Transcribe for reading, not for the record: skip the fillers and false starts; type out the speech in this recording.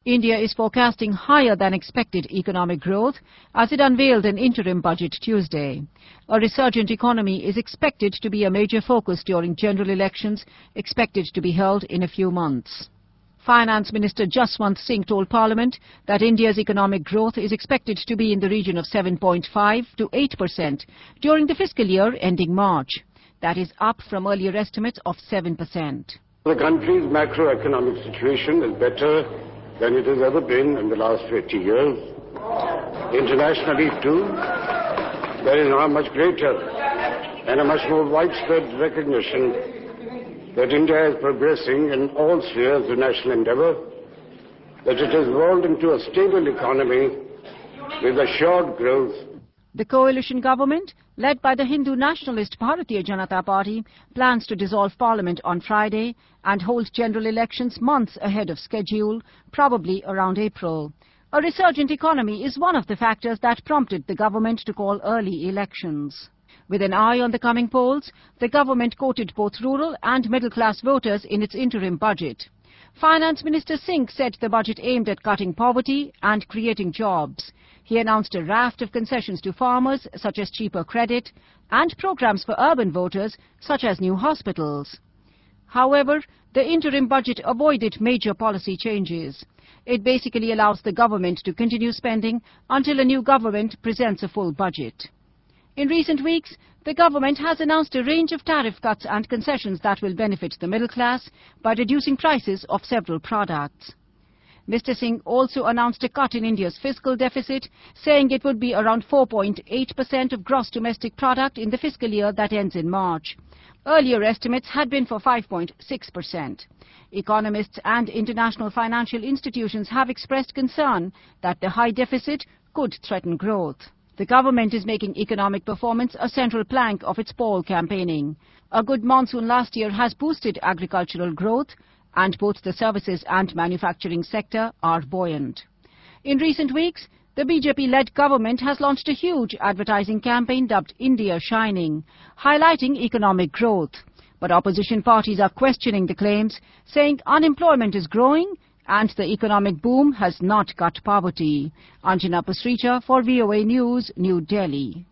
India is forecasting higher than expected economic growth as it unveiled an interim budget Tuesday. A resurgent economy is expected to be a major focus during general elections expected to be held in a few months. Finance Minister Jaswant Singh told Parliament that India's economic growth is expected to be in the region of 7.5 to 8% during the fiscal year ending March. That is up from earlier estimates of 7%. The country's macroeconomic situation is better than it has ever been in the last 50 years. Internationally, too, there is now a much greater and a much more widespread recognition that India is progressing in all spheres of national endeavour, that it has evolved into a stable economy with assured growth. The coalition government, led by the Hindu nationalist Bharatiya Janata Party, plans to dissolve Parliament on Friday and hold general elections months ahead of schedule, probably around April. A resurgent economy is one of the factors that prompted the government to call early elections. With an eye on the coming polls, the government quoted both rural and middle-class voters in its interim budget. Finance Minister Singh said the budget aimed at cutting poverty and creating jobs. He announced a raft of concessions to farmers, such as cheaper credit, and programs for urban voters, such as new hospitals. However, the interim budget avoided major policy changes. It basically allows the government to continue spending until a new government presents a full budget. In recent weeks, the government has announced a range of tariff cuts and concessions that will benefit the middle class by reducing prices of several products. Mr. Singh also announced a cut in India's fiscal deficit, saying it would be around 4.8% of gross domestic product in the fiscal year that ends in March. Earlier estimates had been for 5.6%. Economists and international financial institutions have expressed concern that the high deficit could threaten growth. The government is making economic performance a central plank of its poll campaigning. A good monsoon last year has boosted agricultural growth, and both the services and manufacturing sector are buoyant. In recent weeks, the BJP-led government has launched a huge advertising campaign dubbed India Shining, highlighting economic growth. But opposition parties are questioning the claims, saying unemployment is growing and the economic boom has not cut poverty. Anjana Pasricha for VOA News, New Delhi.